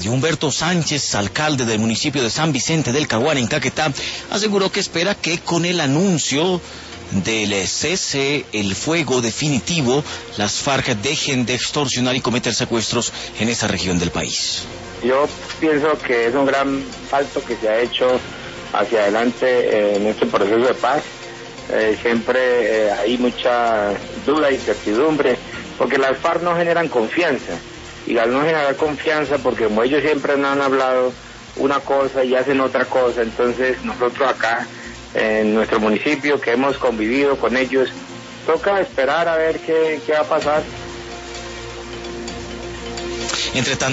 de Humberto Sánchez, alcalde del municipio de San Vicente del Caguán, en Caquetá, aseguró que espera que con el anuncio del cese el fuego definitivo, las FARC dejen de extorsionar y cometer secuestros en esa región del país. Yo pienso que es un gran salto que se ha hecho hacia adelante en este proceso de paz. Siempre hay mucha duda e incertidumbre, porque las FARC no generan confianza, y al no generar confianza, porque como ellos siempre no han hablado una cosa y hacen otra cosa, entonces nosotros acá en nuestro municipio, que hemos convivido con ellos, toca esperar a ver qué va a pasar. Entre tanto,